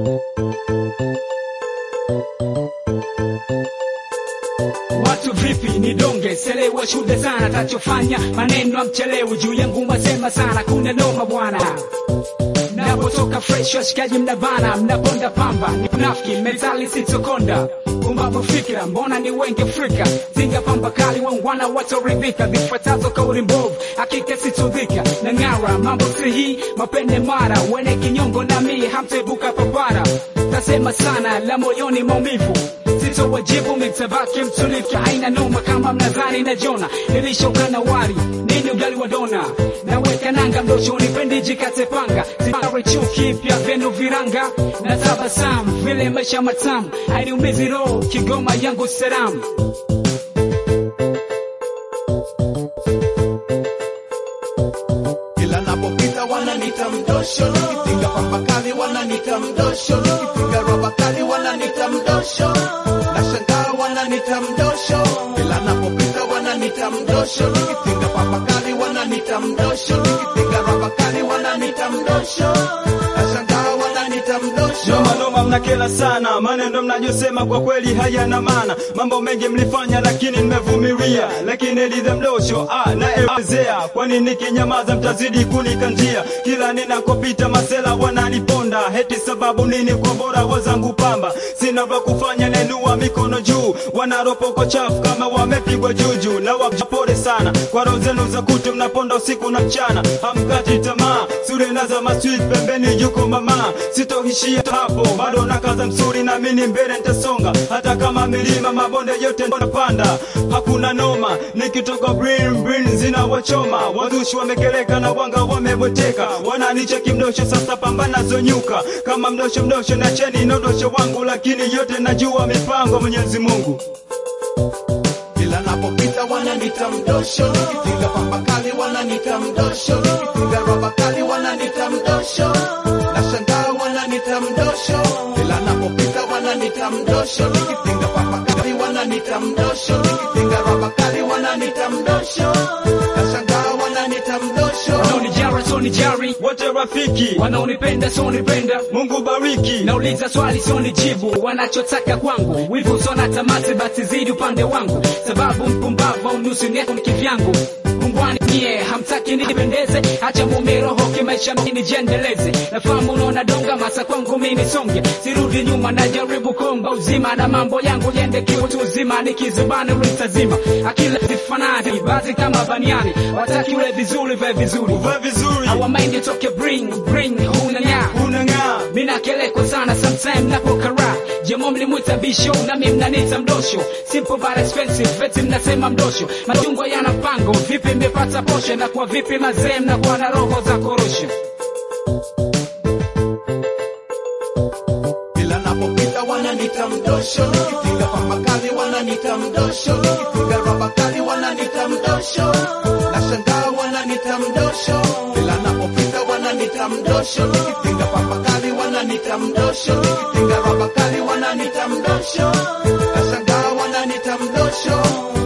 Watu vipi ni donge selewa shude sana tachofanya maneno mchelewe juu yangu masema sana kuna noma bwana. Napotoka fresh washikaji mnabana mnaponda pamba ni unafiki metali sitokonda kumbapo fikra mbona ni wengi Afrika zinga pamba kali wangwana watoridhika vifuatazo kauli mbovu hakika sitodhika na ngara mambo sihi mapende mara wene kinyongo na mii hamtebuka papara tasema sana la moyoni maumivu sito wajibu mitabaki mtulivu haina noma kama mnadhani na jona nilishoka na wari nini ugali wa dona naweka nanga mdosho nipendi jikate panga zimare chuki pia venu viranga na tabasamu vile maisha matamu hainiumizi roho Kigoma yangu salamu. Kila napopita wananita mdosho nikipiga pamba kali wananita mdosho nikipiga roba kali wananita mdosho nashangaa wananita mdosho kila napopita wananita mdosho nikipiga pamba kali wananita mdosho nikipiga roba kali wananita mdosho nashangaa wananita mdosho. Noma mnakela sana maneno mnajosema kwa kweli hayana maana mambo mengi mlifanya lakini nimevumilia lakini lidha mdosho naelezea kwani nikinyamaza mtazidi kunikanjia kila ninakopita masela wananiponda heti sababu nini kwa bora wazangu pamba sina vya kufanya nenua mikono juu wanaropoko chafu kama wamepigwa juju na wapore sana kwa roho zenu za kutu mnaponda usiku na mchana hamkati tamaa sure na za masweet pembeni yuko mama sitohishia hapo bado nakaza msuri na mini mbele nitasonga hata kama milima mabonde yote napanda hakuna noma nikitoka brin zina wachoma wazushi wamekeleka na wanga wameboteka wananicheki mdosho sasa pambana zonyuka kama mdosho na cheni nodosho wangu lakini yote najua mipango Mwenyezi Mungu. Kila napopita wananita mdosho nikipiga pamba kali wananita mdosho nikipiga roba kali wananita mdosho nashangaa wananita mdosho kila napopita wananita mdosho nikipiga pamba kali wananita mdosho nikipiga roba kali wananita mdosho nashangaa wananita mdosho. Wanaonijara jari wote rafiki wanaonipenda so nipenda Mungu bariki nauliza swali so nijibu wanachotaka kwangu wivu sona tamati basi zidi upande wangu sababu mpumbavu unusu nyeku nikivyangu Mbwani nye hamtaki nipendeze acha mume roho kimaisha mini jendeleze nafahamu unaona donga masa kwangu mini songe sirudi nyuma na jaribu komba uzima na mambo yangu yende kiutu uzima nikizubani ulitazima akila zifanani bazi kama baniani wataki ule vizuri ve vizuri awa mind toke bring hunanga mina keleko sana sometime napokara jemo mlimuita bisho na mimi mnanita mdosho simple but expensive veti mnasema mdosho machungwa yana pango vipi mmepata posho na kwa vipi mazee mnakuwa na roho za korosho. Kila napopita wananita mdosho nikipiga pamba kali wananita mdosho nikipiga roba kali wananita mdosho nashangaa wananita mdosho kila napopita wananita mdosho nikipiga pamba kali wananita mdosho nikipiga roba kali wananita mdosho nashangaa wananita mdosho.